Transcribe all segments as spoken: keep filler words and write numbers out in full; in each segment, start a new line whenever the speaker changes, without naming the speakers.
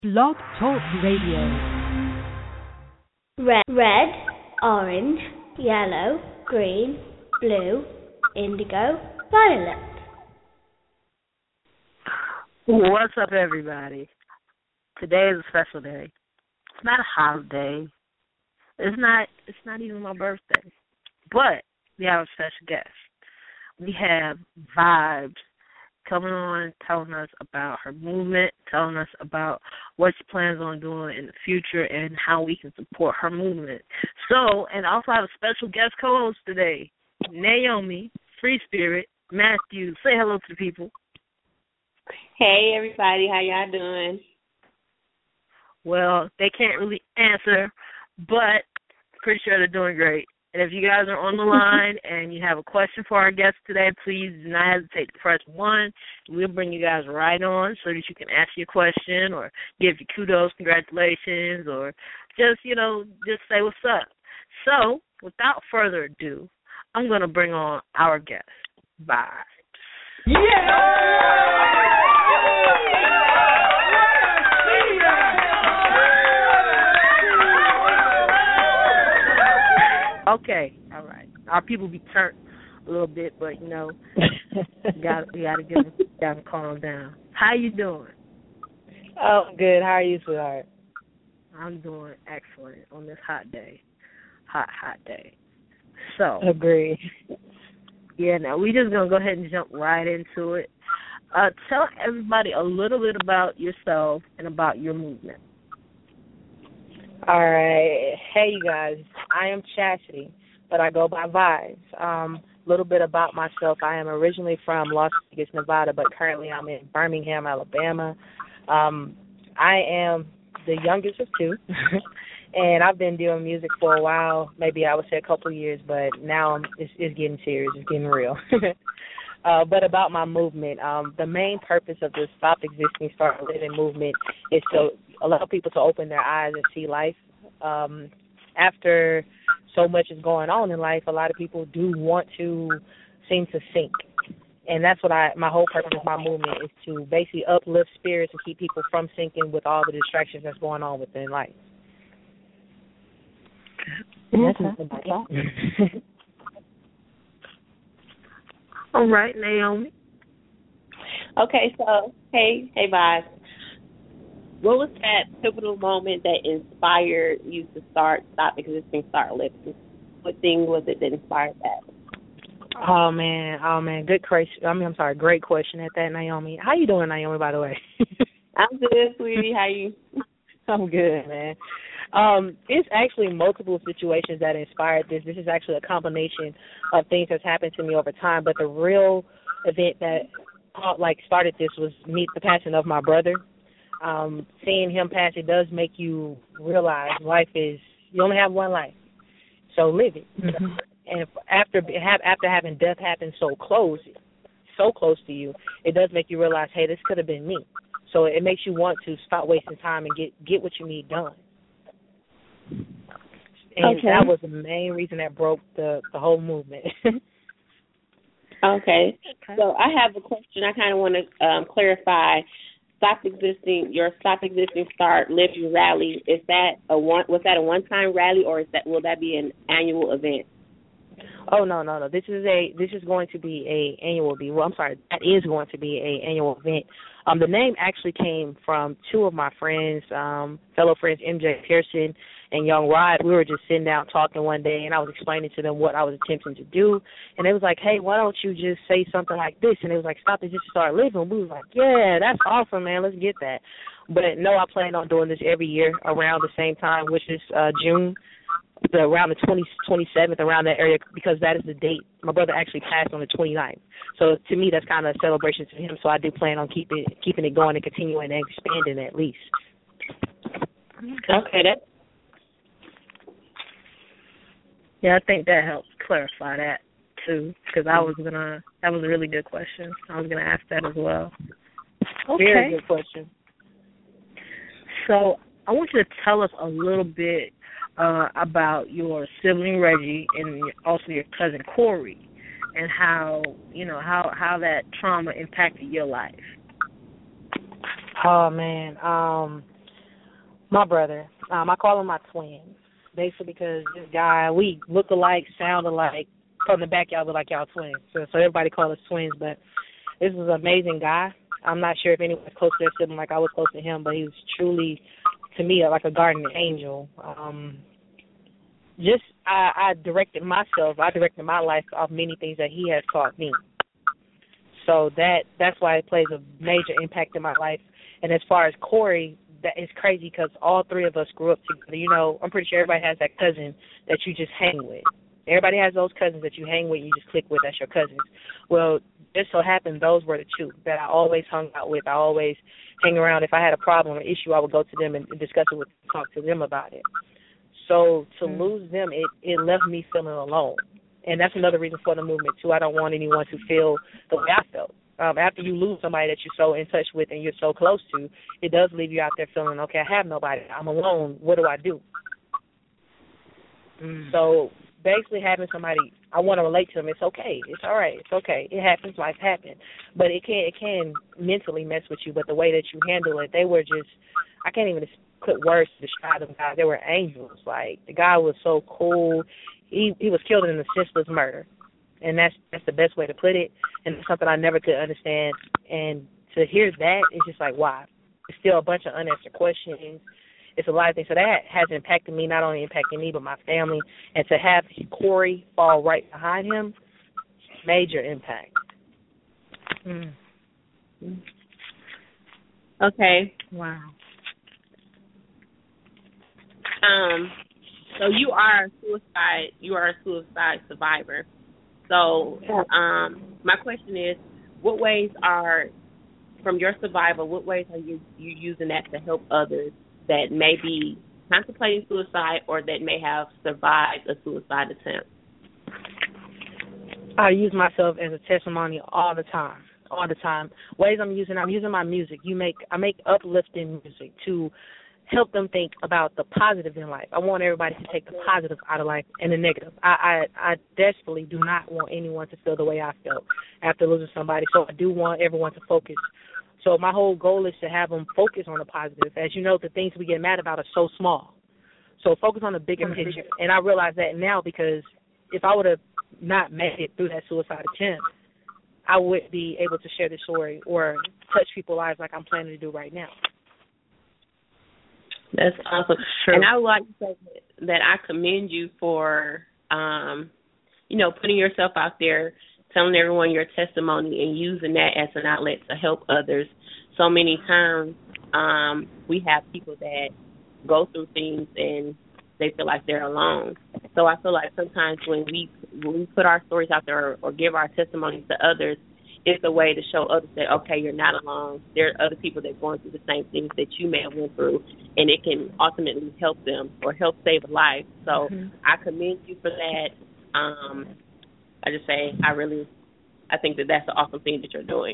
Blog Talk Radio.
Red, red, orange, yellow, green, blue, indigo, violet.
What's up, everybody? Today is a special day. It's not a holiday. It's not. It's not even my birthday. But we have a special guest. We have Vibes coming on, telling us about her movement, telling us about what she plans on doing in the future and how we can support her movement. So, and also have a special guest co-host today, Naomi, Free Spirit, Matthew. Say hello to the people.
Hey, everybody. How y'all doing?
Well, they can't really answer, but pretty sure they're doing great. And if you guys are on the line and you have a question for our guest today, please do not hesitate to press one. We'll bring you guys right on so that you can ask your question or give you kudos, congratulations, or just, you know, just say what's up. So, without further ado, I'm going to bring on our guest, Vibes.
Yeah!
Okay, all right. Our people be turned a little bit, but you know, we got we got to get them, got them calm down. How you doing?
Oh, good. How are you, sweetheart?
I'm doing excellent on this hot day, hot hot day. So
agree.
Yeah, now we just gonna go ahead and jump right into it. Uh, tell everybody a little bit about yourself and about your movement.
All right. Hey, you guys. I am Chastity, but I go by Vibes. Um, a little bit about myself. I am originally from Las Vegas, Nevada, but currently I'm in Birmingham, Alabama. Um, I am the youngest of two, and I've been doing music for a while, maybe I would say a couple of years, but now I'm, it's, it's getting serious. It's getting real. Uh, but about my movement, um, the main purpose of the Stop Existing, Start Living movement is to allow people to open their eyes and see life. Um, after so much is going on in life, a lot of people do want to seem to sink. And that's what I, my whole purpose of my movement is to basically uplift spirits and keep people from sinking with all the distractions that's going on within life.
Okay. That's All right, Naomi.
Okay, so, hey, hey, Vibes. What was that pivotal moment that inspired you to start, stop existing, start living? What thing was it that inspired that?
Oh, man, oh, man, good question. I mean, I'm sorry, great question at that, Naomi. How you doing, Naomi, by the way?
I'm good, sweetie. How you?
I'm good, man. Um, it's actually multiple situations that inspired this. This is actually a combination of things that's happened to me over time. But the real event that uh, like started this was meet the passing of my brother. Um, seeing him pass, it does make you realize life is you only have one life, so live it. Mm-hmm. And if after have, after having death happen so close, so close to you, it does make you realize, hey, this could have been me. So it makes you want to stop wasting time and get get what you need done. And
okay.
That was the main reason that broke the, the whole movement.
okay. So I have a question. I kind of want to um, clarify. Stop existing. Your stop existing, start living rally. Is that a one? Was that a one-time rally, or is that will that be an annual event?
Oh no, no, no. This is a this is going to be a annual be well I'm sorry, that is going to be a annual event. Um the name actually came from two of my friends, um, fellow friends M J Pearson and Young Rod. We were just sitting down talking one day and I was explaining to them what I was attempting to do, and they was like, hey, why don't you just say something like this? And it was like, stop it, just start living. We was like, yeah, that's awesome, man, let's get that. But no, I plan on doing this every year around the same time, which is uh June. The, around the twentieth, twenty-seventh, around that area, because that is the date. My brother actually passed on the twenty-ninth. So to me, that's kind of a celebration to him. So I do plan on keeping keeping it going and continuing and expanding at least.
Okay. That.
Yeah, I think that helps clarify that too, because I was gonna. That was a really good question. I was gonna ask that as well.
Okay. Very good question.
So I want you to tell us a little bit Uh, about your sibling Reggie and also your cousin Corey, and how you know how how that trauma impacted your life.
Oh man, um, My brother. Um, I call him my twins. Basically because this guy, we look alike, sound alike. From the back, y'all look like y'all twins. So, so everybody call us twins, but this is an amazing guy. I'm not sure if anyone's close to their sibling like I was close to him, but he was truly, to me, like a guardian angel. Um, just, I, I directed myself, I directed my life off many things that he has taught me. So that that's why it plays a major impact in my life. And as far as Corey, that is crazy because all three of us grew up together. You know, I'm pretty sure everybody has that cousin that you just hang with. Everybody has those cousins that you hang with, you just click with, that's your cousins. Well, just so happened those were the two that I always hung out with. I always hang around. If I had a problem or issue, I would go to them and discuss it with them, talk to them about it. So to mm-hmm. lose them, it, it left me feeling alone. And that's another reason for the movement, too. I don't want anyone to feel the way I felt. Um, after you lose somebody that you're so in touch with and you're so close to, it does leave you out there feeling, okay, I have nobody. I'm alone. What do I do? Mm. So basically having somebody, I want to relate to them. It's okay. It's all right. It's okay. It happens. Life happens. But it can it can mentally mess with you. But the way that you handle it, they were just, I can't even put words to describe them guys. They were angels. Like, the guy was so cool. He he was killed in a senseless murder. And that's that's the best way to put it. And it's something I never could understand. And to hear that, it's just like, wow. It's still a bunch of unanswered questions. It's a lot of things. So that has impacted me, not only impacting me, but my family. And to have Corey fall right behind him, major impact.
Mm. Okay.
Wow.
Um. So you are a suicide. You are a suicide survivor. So, um, my question is, what ways are, from your survival, what ways are you you using that to help others that may be contemplating suicide or that may have survived a suicide attempt?
I use myself as a testimony all the time, all the time. Ways I'm using, I'm using my music. You make, I make uplifting music to help them think about the positive in life. I want everybody to take the positive out of life and the negative. I, I, I desperately do not want anyone to feel the way I felt after losing somebody, so I do want everyone to focus. So my whole goal is to have them focus on the positive. As you know, the things we get mad about are so small. So focus on the bigger mm-hmm. picture. And I realize that now because if I would have not made it through that suicide attempt, I would be able to share the story or touch people's lives like I'm planning to do right now.
That's awesome. True. And I would like to say that I commend you for, um, you know, putting yourself out there, telling everyone your testimony and using that as an outlet to help others. So many times um, we have people that go through things and they feel like they're alone. So I feel like sometimes when we when we put our stories out there or, or give our testimonies to others, it's a way to show others that, okay, you're not alone. There are other people that are going through the same things that you may have went through, and it can ultimately help them or help save a life. So mm-hmm. I commend you for that. Um, I just say I really, I think that that's an awesome thing that you're doing.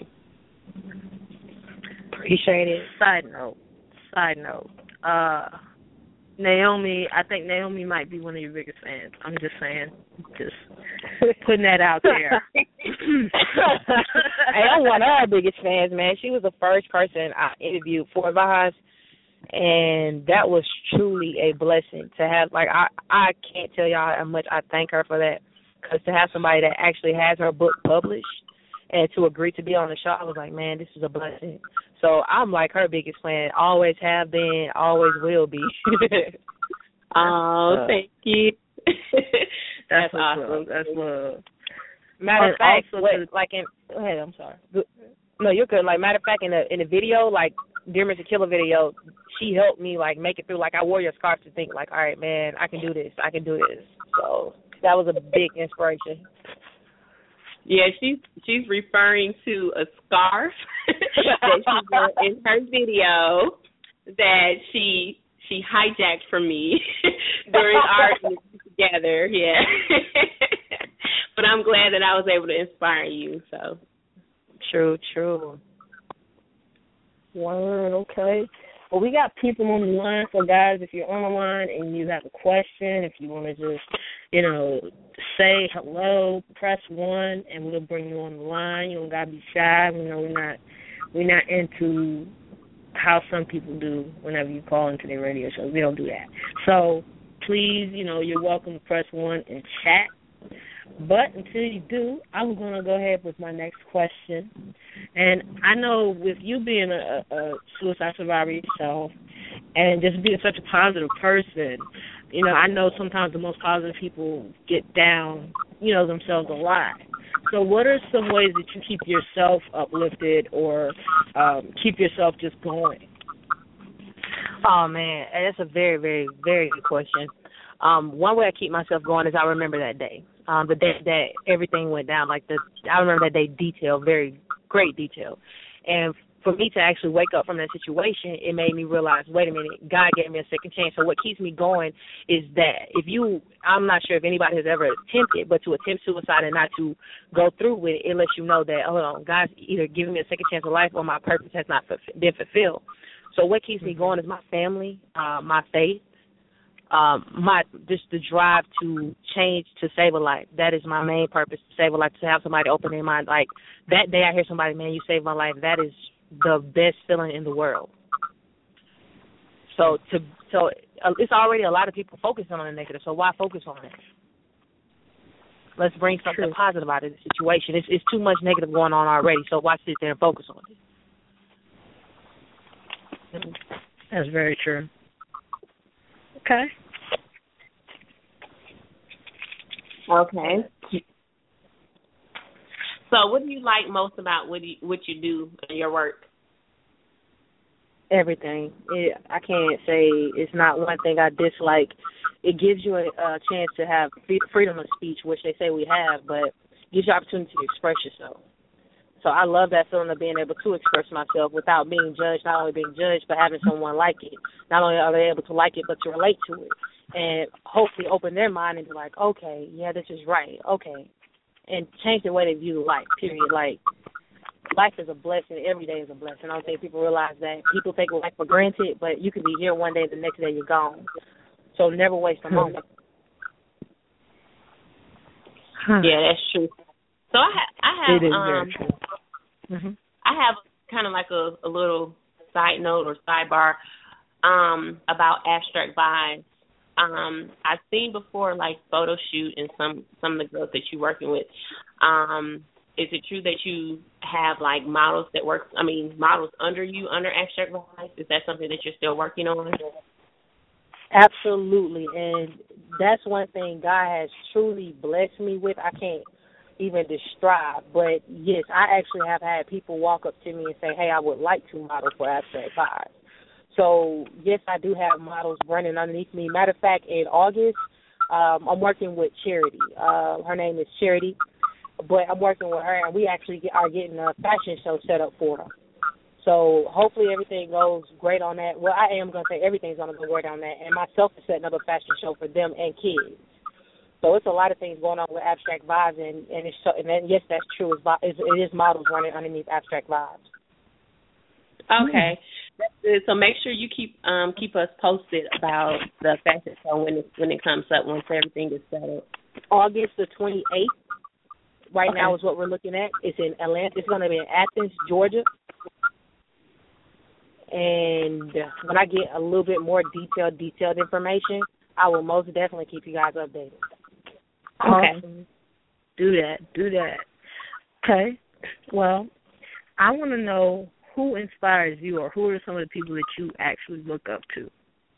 Appreciate it.
Side note, side note, uh, Naomi, I think Naomi might be one of your biggest fans. I'm just saying, just putting that out there.
Hey, I'm one of her biggest fans, man. She was the first person I interviewed for Vibes, and that was truly a blessing to have. Like, I, I can't tell y'all how much I thank her for that, because to have somebody that actually has her book published and to agree to be on the show, I was like, man, this is a blessing. So I'm like her biggest fan. Always have been, always will be.
Oh, uh, thank you.
That's,
That's awesome.
Love. That's love.
Matter of fact, what, like in, go ahead, I'm sorry. No, you're good. Like, matter of fact, in the in the video, like Dear Mister Killer video, she helped me like make it through. Like, I wore your scarf to think, like, all right, man, I can do this. I can do this. So that was a big inspiration.
Yeah, she's she's referring to a scarf that she wore in her video that she she hijacked from me during our interview together. Yeah, but I'm glad that I was able to inspire you. So
true, true.
Word, okay. Well, we got people on the line. So, guys, if you're on the line and you have a question, if you want to just, you know, say hello, press one, and we'll bring you on the line. You don't gotta be shy. You know, we're not we're not into how some people do whenever you call into their radio shows. We don't do that. So please, you know, you're welcome to press one and chat. But until you do, I'm going to go ahead with my next question. And I know with you being a, a suicide survivor yourself and just being such a positive person, you know, I know sometimes the most positive people get down, you know, themselves a lot. So what are some ways that you keep yourself uplifted or um, keep yourself just going?
Oh, man, that's a very, very, very good question. Um, one way I keep myself going is I remember that day. Um, the day that everything went down, like the, I remember that day detail, very great detail. And for me to actually wake up from that situation, it made me realize, wait a minute, God gave me a second chance. So what keeps me going is that if you, I'm not sure if anybody has ever attempted, but to attempt suicide and not to go through with it, it lets you know that, hold on, God's either giving me a second chance of life or my purpose has not been fulfilled. So what keeps me going is my family, uh, my faith, Um, my just the drive to change to save a life. That is my main purpose, to save a life, to have somebody open their mind. Like that day I hear somebody, man, you saved my life. That is the best feeling in the world. So to so uh, it's already a lot of people focusing on the negative. So why focus on it? Let's bring something True. positive out of the situation. It's it's too much negative going on already. So why sit there and focus on it?
That's very true. Okay.
Okay. So, what do you like most about what you, what you do in your work?
Everything. It, I can't say it's not one thing I dislike. It gives you a, a chance to have freedom of speech, which they say we have, but gives you opportunity to express yourself. So I love that feeling of being able to express myself without being judged, not only being judged, but having someone like it. Not only are they able to like it, but to relate to it. And hopefully open their mind and be like, okay, yeah, this is right, okay. And change the way they view life, period. Like, life is a blessing. Every day is a blessing. I don't think people realize that. People take life for granted, but you can be here one day, the next day you're gone. So never waste a moment.
Huh. Yeah, that's true. So I, ha- I have,
it is
um,
very true. Mm-hmm.
I have kind of like a, a little side note or sidebar um, about Abstract Vibes. Um, I've seen before, like, photo shoot and some, some of the girls that you're working with. Um, is it true that you have, like, models that work, I mean, models under you, under Abstract Vibes? Is that something that you're still working on?
Absolutely. And that's one thing God has truly blessed me with. I can't even describe, but yes, I actually have had people walk up to me and say, hey, I would like to model for Abstract Vibes. So yes, I do have models running underneath me. Matter of fact, in August, um, I'm working with Charity. Uh, her name is Charity, but I'm working with her, and we actually get, are getting a fashion show set up for her. So hopefully everything goes great on that. Well, I am going to say everything's going to go great on that, and myself is setting up a fashion show for them and kids. So it's a lot of things going on with Abstract Vibes, and and, it's, and then, yes, that's true. It's, it is models running underneath Abstract Vibes.
Okay, that's good. So make sure you keep um, keep us posted about the fashion show when it when it comes up, once everything is settled.
August the twenty-eighth. Right
okay.
now is what we're looking at. It's in Atlanta. It's going to be in Athens, Georgia. And when I get a little bit more detailed, detailed information, I will most definitely keep you guys updated.
Okay. Awesome. Do that. Do that. Okay. Well, I want to know who inspires you, or who are some of the people that you actually look up to?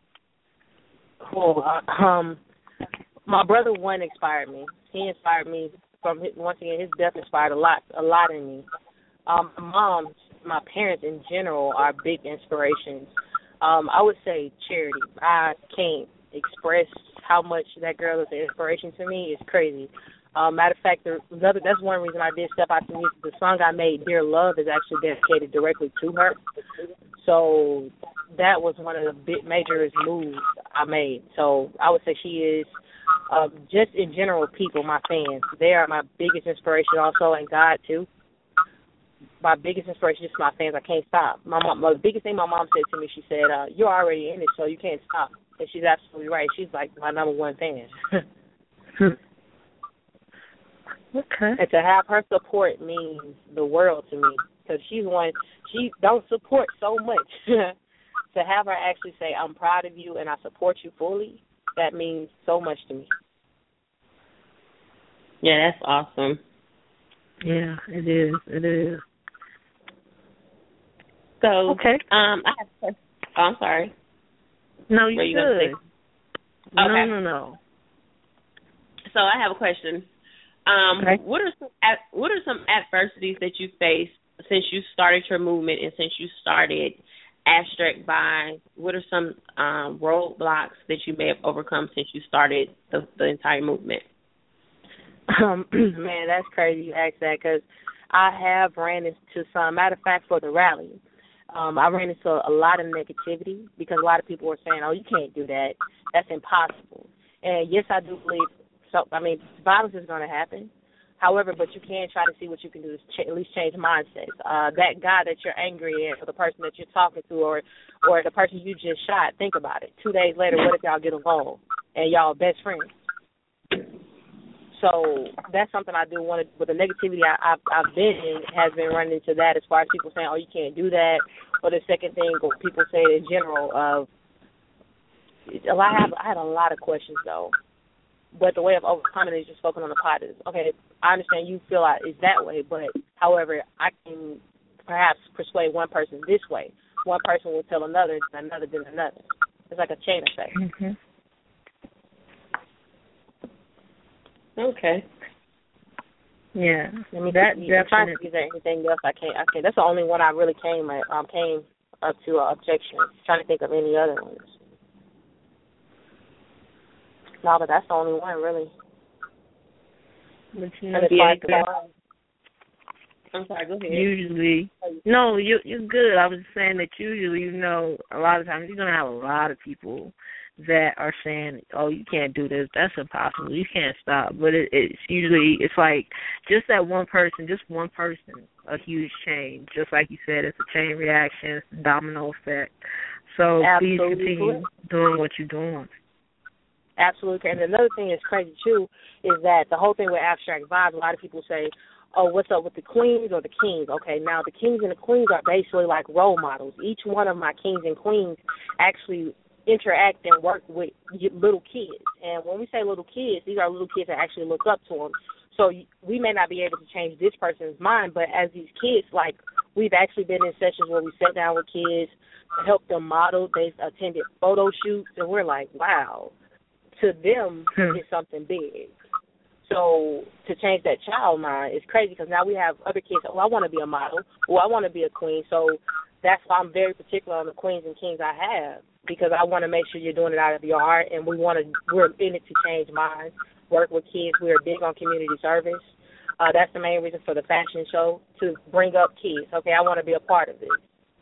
Cool. Uh, um, my brother one inspired me. He inspired me from his, once again, his death inspired a lot, a lot in me. Um, my mom, my parents in general are big inspirations. Um, I would say Charity. I can't express how much that girl is an inspiration to me. It's crazy. Um, matter of fact, there, another, that's one reason I did step out to music. The song I made, Dear Love, is actually dedicated directly to her. So that was one of the big major moves I made. So I would say she is, uh, just in general, people, my fans. They are my biggest inspiration also, and God too. My biggest inspiration is my fans. I can't stop. My mom, the biggest thing my mom said to me, she said, uh, you're already in it, so you can't stop. And she's absolutely right. She's like my number one fan.
Okay.
And to have her support means the world to me, because she's one. she don't support so much. To have her actually say, I'm proud of you and I support you fully, that means so much to me.
Yeah, that's awesome.
Yeah, it is. It is.
So,
okay.
Um, I have a question. Oh, I'm sorry.
No, you,
you
good. No,
okay.
no, no.
So I have a question. Um,
okay.
What are some what are some adversities that you faced since you started your movement and since you started Abstract Vibes? What are some um, roadblocks that you may have overcome since you started the, the entire movement?
Um, man, that's crazy you ask that because I have ran into some. Matter of fact, for the rally, um, I ran into a lot of negativity because a lot of people were saying, "Oh, you can't do that. That's impossible." And yes, I do believe. So, I mean, violence is going to happen. However, but you can try to see what you can do to ch- at least change mindsets. Uh, that guy that you're angry at, or the person that you're talking to, or or the person you just shot. Think about it. Two days later, what if y'all get along and y'all best friends? So that's something I do want to, with the negativity I, I've, I've been in, has been running into that as far as people saying, oh, you can't do that. Or the second thing, or people say in general, of, a lot, I, have, I had a lot of questions, though. But the way of overcoming it is just focusing on the positives. Okay, I understand you feel like it's that way, but, however, I can perhaps persuade one person this way. One person will tell another, then another, then another. It's like a chain effect.
Mm-hmm.
Okay.
Yeah.
Let me
that
see,
definitely.
Is there anything else I can't? I can't. That's the only one I really came at, um came up to uh, objection. Trying to think of any other ones. No, but that's the only one really.
But you know,
yeah,
yeah,
I'm sorry. Go ahead.
Usually, no, you you're good. I was saying that usually, you know, a lot of times you're gonna have a lot of people that are saying, "Oh, you can't do this. That's impossible. You can't stop." But it, it's usually it's like just that one person, just one person, a huge change. Just like you said, it's a chain reaction, it's a domino effect. So
Absolutely.
Please continue doing what you're doing.
Absolutely. And another thing that's crazy too is that the whole thing with Abstract Vibes, a lot of people say, "Oh, what's up with the queens or the kings?" Okay, now the kings and the queens are basically like role models. Each one of my kings and queens actually interact and work with little kids. And when we say little kids, these are little kids that actually look up to them. So we may not be able to change this person's mind, but as these kids, like, we've actually been in sessions where we sat down with kids, helped them model. They've attended photo shoots, and we're like, wow. To them,
hmm.
it's something big. So to change that child mind is crazy because now we have other kids. Oh, I want to be a model. Oh, I want to be a queen. So that's why I'm very particular on the queens and kings I have, because I want to make sure you're doing it out of your heart, and we want to. We're in it to change minds, work with kids. We're big on community service. Uh, that's the main reason for the fashion show, to bring up kids. Okay, I want to be a part of this.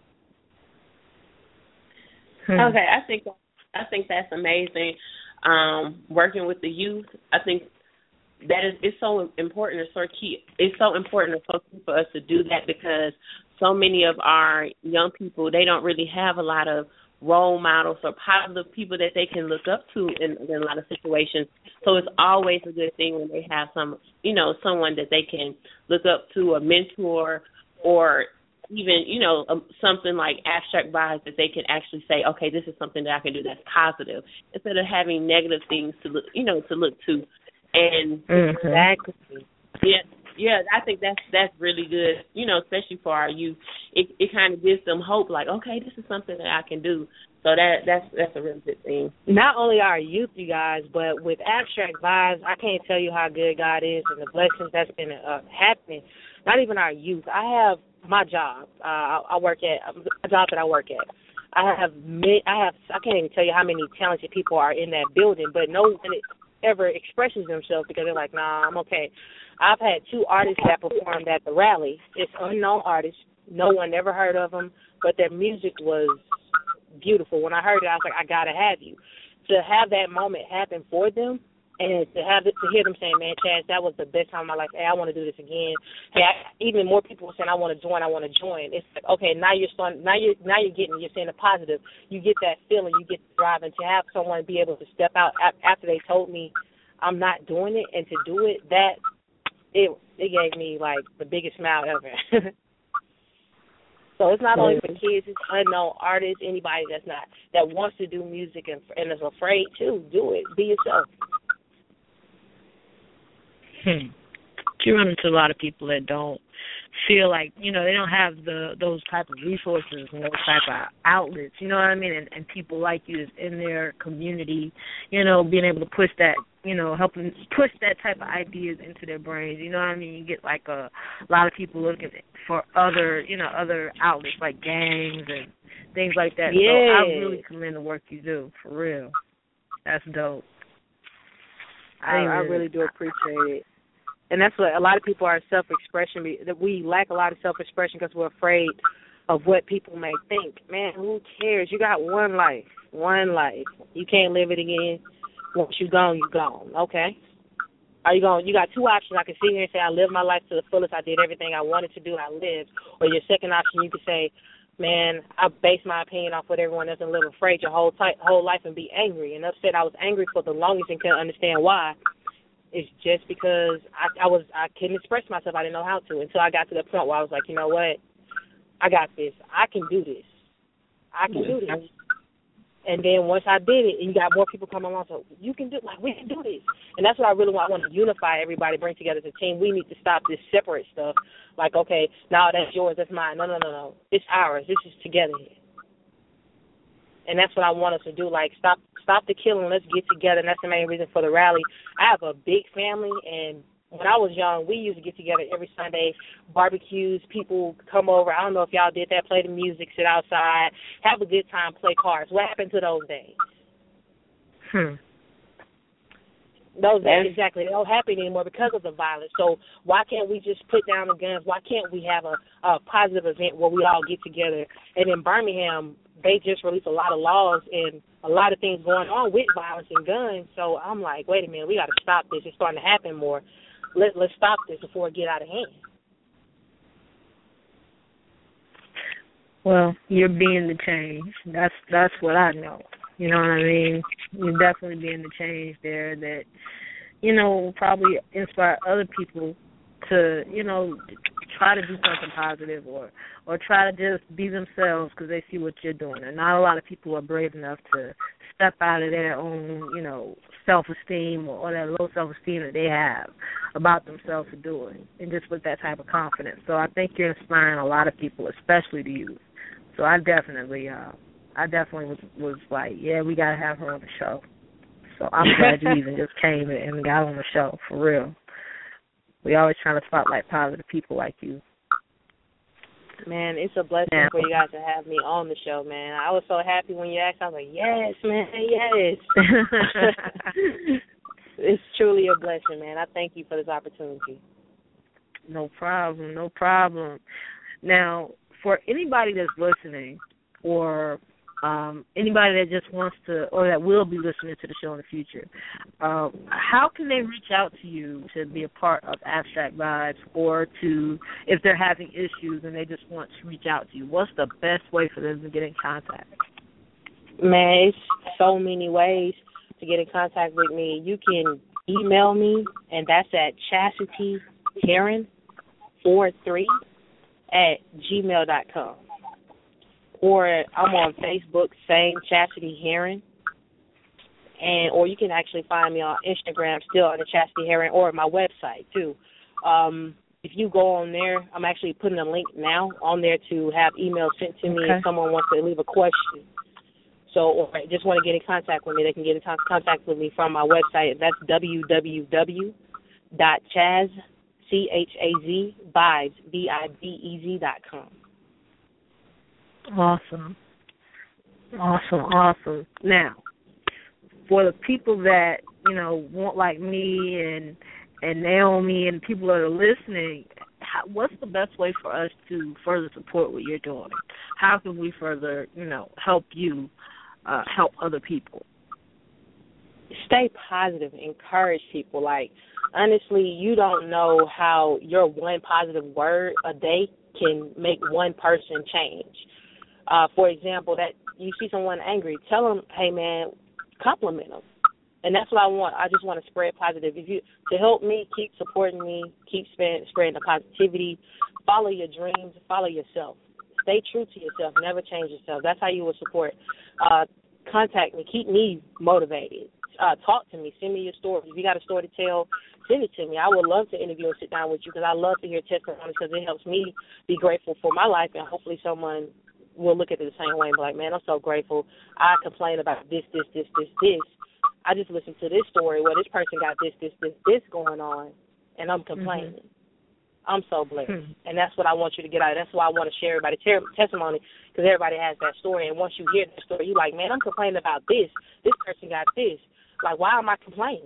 Hmm.
Okay, I think I think that's amazing. Um, working with the youth, I think that is it's so important. It's so key. It's so important for us to do that because so many of our young people, they don't really have a lot of role models or positive people that they can look up to in, in a lot of situations. So it's always a good thing when they have some, you know, someone that they can look up to, a mentor, or even, you know, um, something like Abstract Vibes that they can actually say, okay, this is something that I can do that's positive, instead of having negative things to look, you know, to look to. And
mm-hmm.
Exactly.
Yeah, yeah, I think that's that's really good, you know, especially for our youth. It it kind of gives them hope, like, okay, this is something that I can do. So that that's that's a really good thing.
Not only our youth, you guys, but with Abstract Vibes, I can't tell you how good God is and the blessings that's been uh, happening. Not even our youth. I have my job. Uh, I, I work at a job that I work at. I have I have I can't even tell you how many talented people are in that building, but no one ever expresses themselves because they're like, nah, I'm okay. I've had two artists that performed at the rally. It's unknown artists. No one ever heard of them, but their music was beautiful. When I heard it, I was like, I gotta have you. To have that moment happen for them, and to have it, to hear them saying, "Man, Chaz, that was the best time of my life. Hey, I want to do this again." Hey, I, even more people were saying, "I want to join. I want to join." It's like, okay, now you're starting. Now you're now you're getting. You're saying a positive. You get that feeling. You get the drive, and to have someone be able to step out after they told me I'm not doing it, and to do it, that it it gave me like the biggest smile ever. So it's not only for kids, it's unknown artists, anybody that's not that wants to do music and, and is afraid to do it. Be yourself.
Hmm. You run into a lot of people that don't feel like, you know, they don't have the those type of resources and those type of outlets, you know what I mean? And, and people like you is in their community, you know, being able to push that, you know, helping push that type of ideas into their brains, you know what I mean? You get like a, a lot of people looking for other, you know, other outlets like gangs and things like that.
Yeah.
So I really commend the work you do, for real. That's dope.
I, I really do appreciate it. And that's what a lot of people are self-expression. That we lack a lot of self-expression because we're afraid of what people may think. Man, who cares? You got one life, one life. You can't live it again. Once you're gone, you're gone. Okay. Are you going? You got two options. I can sit here and say I lived my life to the fullest. I did everything I wanted to do. I lived. Or your second option, you could say, man, I base my opinion off what everyone else and live afraid your whole ty- whole life and be angry and upset. I was angry for the longest and couldn't understand why. It's just because I, I was I couldn't express myself. I didn't know how to until I got to the point where I was like, you know what, I got this. I can do this. I can do this. And then once I did it, and you got more people coming along, so you can do like we can do this. And that's what I really want. I want to unify everybody, bring together as a team. We need to stop this separate stuff. Like, okay, now that's yours, that's mine. No, no, no, no. It's ours. This is together here. And that's what I want us to do. Like, stop stop the killing. Let's get together. And that's the main reason for the rally. I have a big family, and when I was young, we used to get together every Sunday, barbecues, people come over. I don't know if y'all did that, play the music, sit outside, have a good time, play cards. What happened to those days?
Hmm.
Those days, exactly. They don't happen anymore because of the violence. So why can't we just put down the guns? Why can't we have a, a positive event where we all get together? And in Birmingham, they just released a lot of laws and a lot of things going on with violence and guns. So I'm like, wait a minute, we got to stop this. It's starting to happen more. Let, let's stop this before it get out of hand.
Well, you're being the change. That's that's what I know. You know what I mean? You're definitely being the change there that, you know, will probably inspire other people to, you know, try to do something positive or, or try to just be themselves because they see what you're doing. And not a lot of people are brave enough to step out of their own, you know, self-esteem or, or that low self-esteem that they have about themselves to do it, and just with that type of confidence. So I think you're inspiring a lot of people, especially the youth. So I definitely, uh, I definitely was, was like, yeah, we got to have her on the show. So I'm glad you even just came and got on the show, for real. We always trying to spotlight positive people like you.
Man, it's a blessing yeah. for you guys to have me on the show, man. I was so happy when you asked. I was like, yes, man, yes. It's truly a blessing, man. I thank you for this opportunity.
No problem, no problem. Now, for anybody that's listening or um, anybody that just wants to or that will be listening to the show in the future, um, how can they reach out to you to be a part of Abstract Vibes, or to, if they're having issues and they just want to reach out to you, what's the best way for them to get in contact?
Man, it's so many ways to get in contact with me. You can email me, and that's at chastity heron four three at gmail dot com. Or I'm on Facebook, same Chastity Heron. And or you can actually find me on Instagram, still on the Chastity Heron, or my website too. Um, if you go on there, I'm actually putting a link now on there to have emails sent to me okay. if someone wants to leave a question. So, or just want to get in contact with me, they can get in contact with me from my website. That's w w w dot chaz, C H A Z, vibes, V I B E Z dot com.
Awesome. Awesome, awesome. Now, for the people that, you know, want like me and and Naomi and people that are listening, how, what's the best way for us to further support what you're doing? How can we further, you know, help you uh, help other people?
Stay positive. Encourage people. Like, honestly, you don't know how your one positive word a day can make one person change. Uh, for example, that you see someone angry, tell them, hey, man, compliment them. And that's what I want. I just want to spread positive. If you to help me, keep supporting me, keep spread, spreading the positivity, follow your dreams, follow yourself. stay true to yourself. Never change yourself. That's how you will support. Uh, contact me. Keep me motivated. Uh, talk to me. Send me your story. If you got a story to tell, send it to me. I would love to interview and sit down with you because I love to hear testimonies because it helps me be grateful for my life, and hopefully someone will look at it the same way and be like, man, I'm so grateful. I complain about this, this, this, this, this. I just listened to this story where this person got this, this, this, this going on, and I'm complaining. Mm-hmm. I'm so blessed. Mm-hmm. And that's what I want you to get out of. That's why I want to share everybody's testimony, because everybody has that story. And once you hear that story, you're like, man, I'm complaining about this. This person got this. Like, why am I complaining?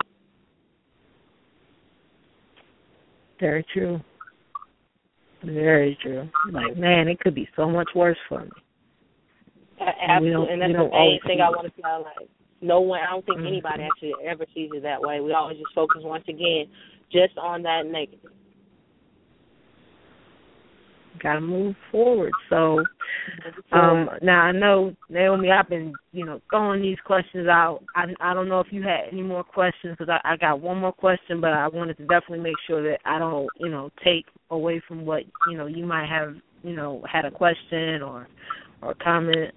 Very true. Very true. Like, man, it could be so much worse for me.
Absolutely. And that's the main thing I want to tell. Like, no one, I don't think mm-hmm. anybody actually ever sees it that way. We always just focus, once again, just on that negative.
Got to move forward. So, um, now I know, Naomi, I've been, you know, throwing these questions out. I, I don't know if you had any more questions, because I, I got one more question, but I wanted to definitely make sure that I don't, you know, take away from what, you know, you might have, you know, had a question or or comment.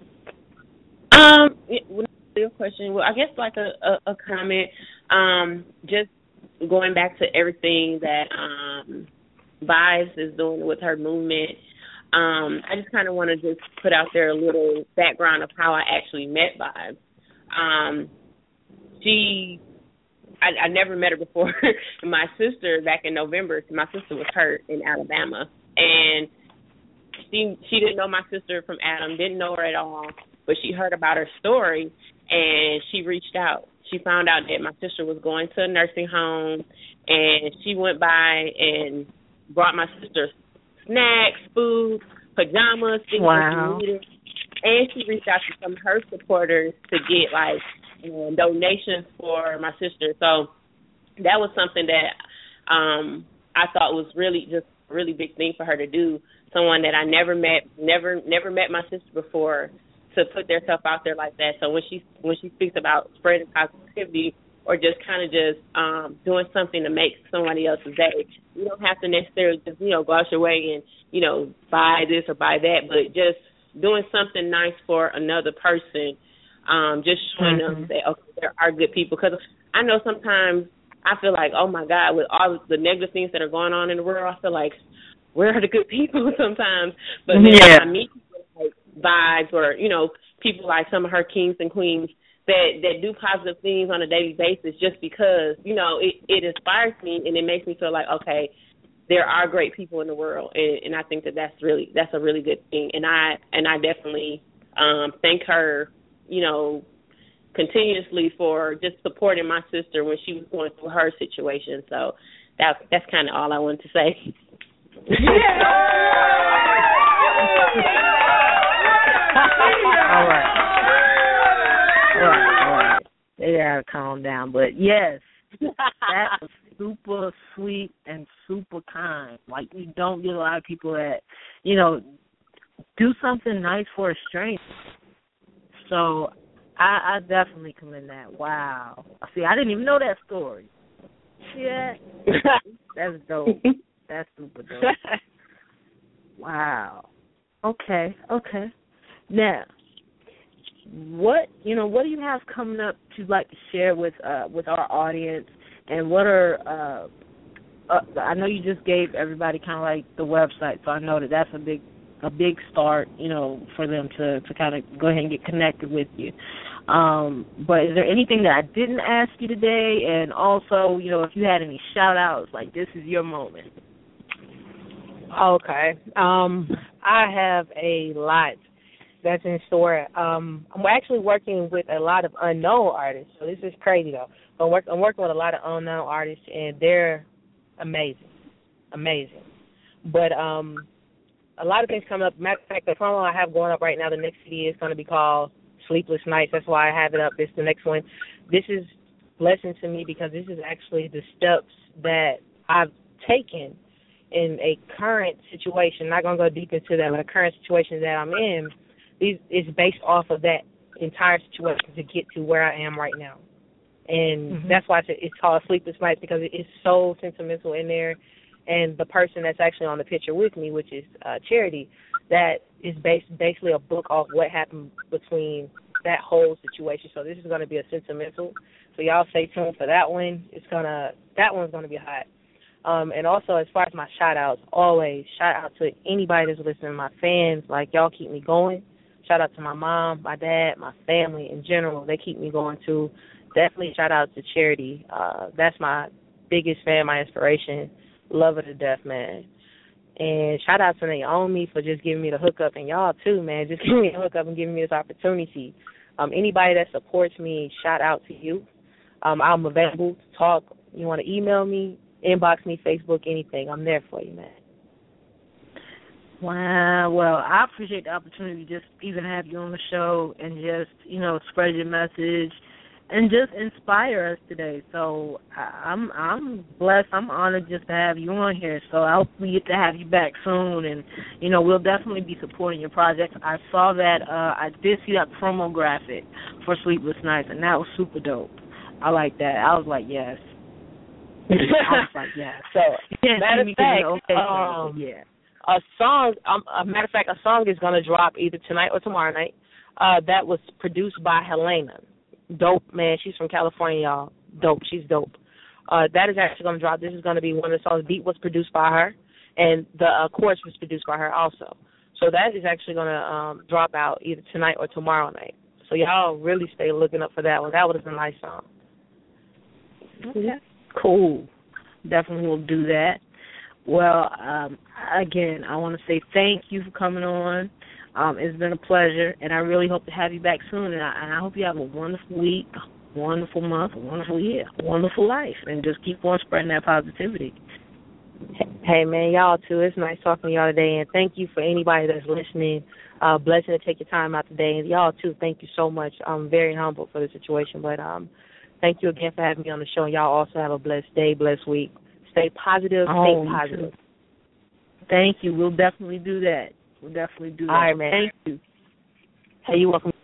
Um, your question. Well, I guess like a, a, a comment. Um, just going back to everything that um. Vibes is doing with her movement. Um, I just kind of want to just put out there a little background of how I actually met Vibes. Um, she, I, I never met her before. My sister, back in November, my sister was hurt in Alabama, and she she didn't know my sister from Adam, didn't know her at all, but she heard about her story, and she reached out. She found out that my sister was going to a nursing home, and she went by and brought my sister snacks, food, pajamas, things
wow.
that she needed. And she reached out to some of her supporters to get, like, um, donations for my sister. So that was something that um, I thought was really just a really big thing for her to do. Someone that I never met, never never met my sister before, to put themselves out there like that. So when she when she speaks about spreading positivity, or just kind of just um, doing something to make somebody else's day, you don't have to necessarily just, you know, go out your way and, you know, buy this or buy that, but just doing something nice for another person, um, just showing mm-hmm. them that, okay, there are good people. Because I know sometimes I feel like, oh, my God, with all the negative things that are going on in the world, I feel like, where are the good people sometimes? But then
yeah.
I meet people like Vibes, or, you know, people like some of her kings and queens that, that do positive things on a daily basis, just because, you know, it, it inspires me, and it makes me feel like, okay, there are great people in the world, and, and I think that that's really that's a really good thing. And I and I definitely um, thank her, you know, continuously for just supporting my sister when she was going through her situation. So that that's kind of all I wanted to say.
Yeah. all right. All right, all right. They gotta calm down, but yes, that was super sweet and super kind. Like, we don't get a lot of people that, you know, do something nice for a stranger. So I, I definitely commend that. Wow. See, I didn't even know that story. Yeah, that's dope. That's super dope. Wow. Okay. Okay. Now, what you know, what do you have coming up you'd like to share with uh, with our audience, and what are uh, uh, I know you just gave everybody kind of like the website, so I know that that's a big a big start, you know, for them to, to kind of go ahead and get connected with you. Um, but is there anything that I didn't ask you today? And also, you know, if you had any shout outs, like, this is your moment.
Okay. Um, I have a lot that's in store. Um, I'm actually working with a lot of unknown artists, so this is crazy, though. I'm, work, I'm working with a lot of unknown artists, and they're amazing, amazing. But um, a lot of things coming up. Matter of fact, the promo I have going up right now, the next C D is going to be called Sleepless Nights. That's why I have it up. This the next one. This is blessing to me because this is actually the steps that I've taken in a current situation. Not going to go deep into that, but a current situation that I'm in is, is based off of that entire situation to get to where I am right now. And mm-hmm. that's why it's called Sleepless Nights, because it's so sentimental in there. And the person that's actually on the picture with me, which is uh, Charity, that is based basically a book off what happened between that whole situation. So this is going to be a sentimental. So y'all stay tuned for that one. It's gonna that one's gonna be hot. Um, and also as far as my shout outs, always shout out to anybody that's listening, my fans. Like y'all keep me going. Shout out to my mom, my dad, my family in general. They keep me going too. Definitely shout out to Charity. Uh, that's my biggest fan, my inspiration. Love her to death, man. And shout out to Naomi for just giving me the hookup, and y'all too, man. Just giving me the hookup and giving me this opportunity. Um, anybody that supports me, shout out to you. Um, I'm available to talk. You want to email me, inbox me, Facebook, anything. I'm there for you, man.
Wow. Well, I appreciate the opportunity to just even have you on the show and just, you know, spread your message and just inspire us today. So I'm I'm blessed. I'm honored just to have you on here. So I hope we get to have you back soon, and you know we'll definitely be supporting your project. I saw that uh, I did see that promo graphic for Sleepless Nights, and that was super dope. I like that. I was like, yes. I was like, yes.
So
yeah,
matter of fact,
okay,
um,
yeah.
a song. Um, a matter of fact, a song is gonna drop either tonight or tomorrow night. Uh, that was produced by Helena. Dope, man. She's from California, y'all. Dope. She's dope. Uh, that is actually going to drop. This is going to be one of the songs. Beat was produced by her, and the uh, chorus was produced by her also. So that is actually going to um, drop out either tonight or tomorrow night. So y'all really stay looking up for that one. That was a nice song.
Okay. Cool. Definitely will do that. Well, um, again, I want to say thank you for coming on. Um, it's been a pleasure, and I really hope to have you back soon. And I, and I hope you have a wonderful week, a wonderful month, a wonderful year, a wonderful life, and just keep on spreading that positivity.
Hey, man, y'all, too. It's nice talking to y'all today, and thank you for anybody that's listening. Uh, blessing to take your time out today. And y'all, too, thank you so much. I'm very humbled for the situation, but um, thank you again for having me on the show. And y'all also have a blessed day, blessed week. Stay positive,
oh,
stay positive.
Thank you. We'll definitely do that. We'll definitely do that.
All right, man.
Thank you.
Hey, you're welcome.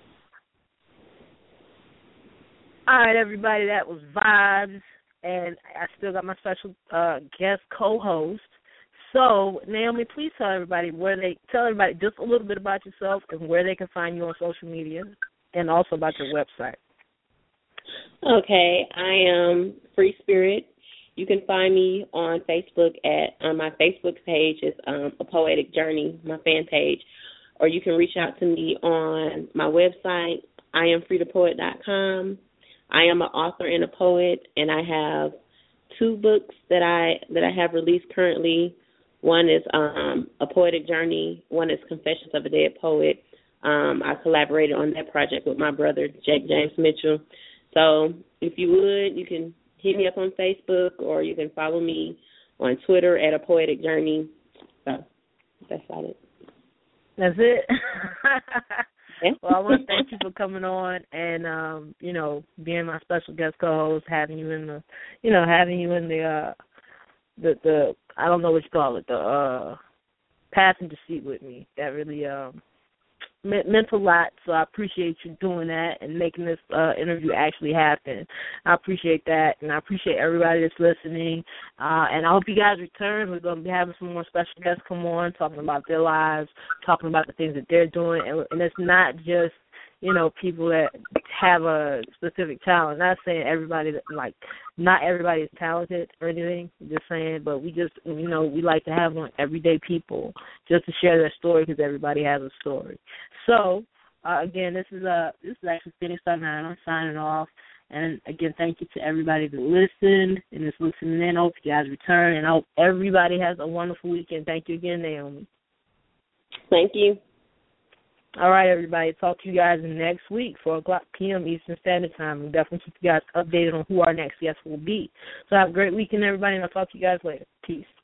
All right, everybody, that was Vibes, and I still got my special uh, guest co-host. So, Naomi, please tell everybody where they tell everybody just a little bit about yourself and where they can find you on social media, and also about your website.
Okay, I am Free Spirit. You can find me on Facebook at on my Facebook page is um, A Poetic Journey, my fan page, or you can reach out to me on my website, I am free to poet dot com. I am an author and a poet, and I have two books that I that I have released currently. One is um, A Poetic Journey. One is Confessions of a Dead Poet. Um, I collaborated on that project with my brother, Jake James Mitchell. So if you would, you can hit me up on Facebook, or you can follow me on Twitter at A Poetic Journey. So that's about it.
That's it. Well, I want to thank you for coming on and um, you know, being my special guest co-host, having you in the, you know, having you in the uh, the the I don't know what you call it, the uh, passenger seat with me. That really um. meant, meant a lot, so I appreciate you doing that and making this uh, interview actually happen. I appreciate that, and I appreciate everybody that's listening. Uh, and I hope you guys return. We're going to be having some more special guests come on, talking about their lives, talking about the things that they're doing. And, and it's not just, you know, people that have a specific talent. Not saying everybody, that, like, not everybody is talented or anything, just saying, but we just, you know, we like to have on everyday people just to share their story because everybody has a story. So, uh, again, this is uh, this is actually Phoenix Sunday. I'm signing off. And, again, thank you to everybody that listened and is listening in. I hope you guys return, and I hope everybody has a wonderful weekend. Thank you again, Naomi.
Thank you.
All right, everybody. Talk to you guys next week, four o'clock p.m. Eastern Standard Time. We'll definitely keep you guys updated on who our next guest will be. So have a great weekend, everybody, and I'll talk to you guys later. Peace.